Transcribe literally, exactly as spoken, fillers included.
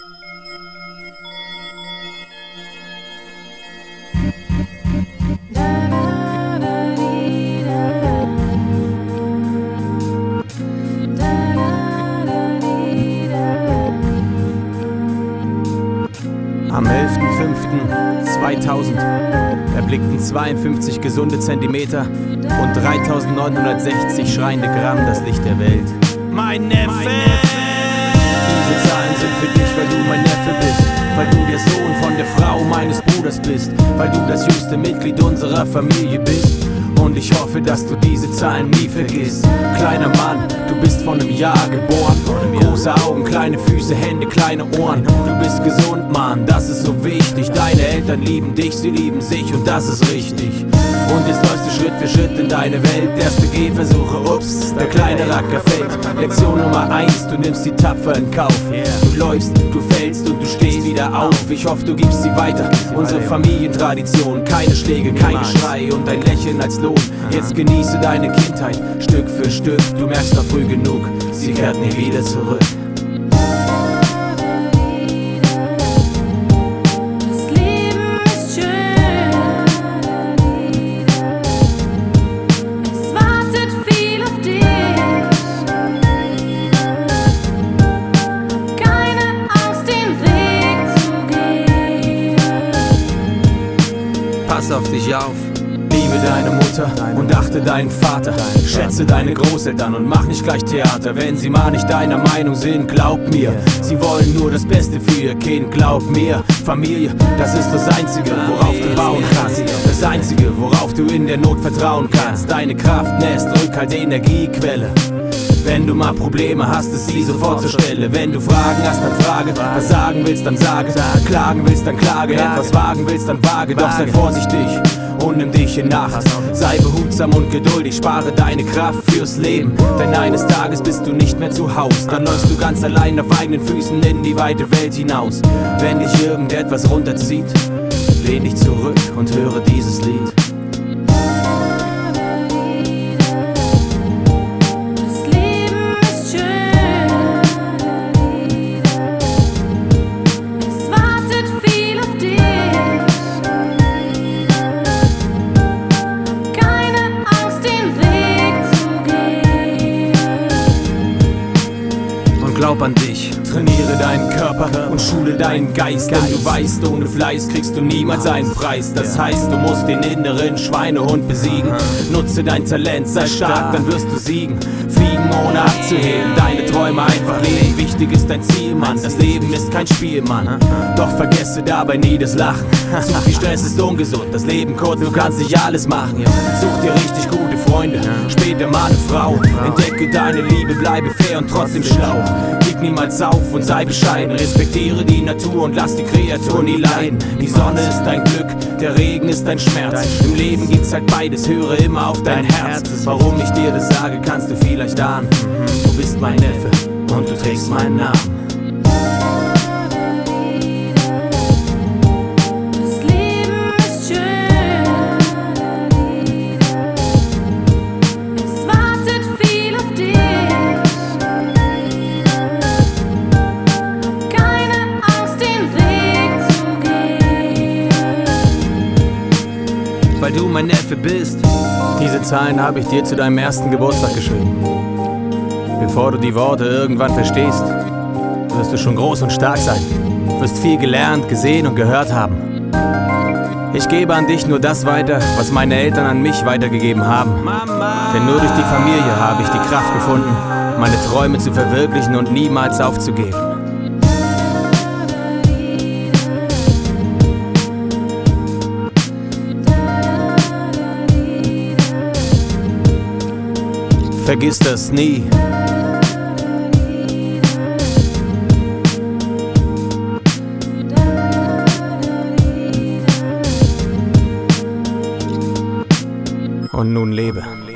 Am elften fünften zweitausend erblickten zweiundfünfzig gesunde Zentimeter und dreitausendneunhundertsechzig schreiende Gramm das Licht der Welt. Mein Neffe! Diese Zahlen sind für dich, weil du mein Neffe bist, weil du der Sohn von der Frau meines Bruders bist, weil du das jüngste Mitglied unserer Familie bist. Und ich hoffe, dass du diese Zahlen nie vergisst. Kleiner Mann, du bist von einem Jahr geboren. Große Augen, kleine Füße, Hände, kleine Ohren. Du bist gesund, Mann, das ist so wichtig. Deine Eltern lieben dich, sie lieben sich und das ist richtig. Und jetzt läufst du Schritt für Schritt in deine Welt. Erste Gehversuche, ups, der kleine Racker fällt. Lektion Nummer eins, du nimmst sie tapfer in Kauf. Du läufst, du fällst und du stehst wieder auf. Ich hoffe, du gibst sie weiter. Unsere Familientradition, keine Schläge, kein Geschrei und ein Lächeln als Lohn. Jetzt genieße deine Kindheit, Stück für Stück. Du merkst noch früh genug, sie kehrt nie wieder zurück. Pass auf dich auf. Liebe deine Mutter und achte deinen Vater. Schätze deine Großeltern und mach nicht gleich Theater. Wenn sie mal nicht deiner Meinung sind, glaub mir, sie wollen nur das Beste für ihr Kind. Glaub mir, Familie, das ist das Einzige, worauf du bauen kannst. Das Einzige, worauf du in der Not vertrauen kannst. Deine Kraft, Nest, Rückhalt, Energiequelle. Wenn du mal Probleme hast, ist sie sofort zur Stelle. Wenn du Fragen hast, dann frage. Was sagen willst, dann sage. Klagen willst, dann klage. Etwas wagen willst, dann wage. Doch sei vorsichtig und nimm dich in Acht. Sei behutsam und geduldig, spare deine Kraft fürs Leben. Denn eines Tages bist du nicht mehr zu Haus. Dann läufst du ganz allein auf eigenen Füßen in die weite Welt hinaus. Wenn dich irgendetwas runterzieht, lehn dich zurück und höre dieses Lied. Glaub an dich. Trainiere deinen Körper und schule deinen Geist, denn du weißt, ohne Fleiß kriegst du niemals einen Preis. Das heißt, du musst den inneren Schweinehund besiegen. Nutze dein Talent, sei stark, dann wirst du siegen. Fliegen ohne abzuheben, deine Träume einfach leben. Wichtig ist dein Ziel, Mann, das Leben ist kein Spiel, Mann. Doch vergesse dabei nie das Lachen. Zu viel Stress ist ungesund, das Leben kurz, du kannst nicht alles machen. Such dir richtig gute Freunde, später mal eine Frau. Entdecke deine Liebe, bleibe fair und trotzdem schlau. Gib niemals auf und sei bescheiden. Respektiere die Natur und lass die Kreatur nie leiden. Die Sonne ist dein Glück, der Regen ist dein Schmerz. Im Leben gibt's halt beides, höre immer auf dein Herz. Warum ich dir das sage, kannst du vielleicht ahnen. Du bist mein Neffe und du trägst meinen Namen. Weil du mein Neffe bist. Diese Zahlen habe ich dir zu deinem ersten Geburtstag geschrieben. Bevor du die Worte irgendwann verstehst, wirst du schon groß und stark sein. Du wirst viel gelernt, gesehen und gehört haben. Ich gebe an dich nur das weiter, was meine Eltern an mich weitergegeben haben. Denn nur durch die Familie habe ich die Kraft gefunden, meine Träume zu verwirklichen und niemals aufzugeben. Vergiss das nie. Und nun lebe.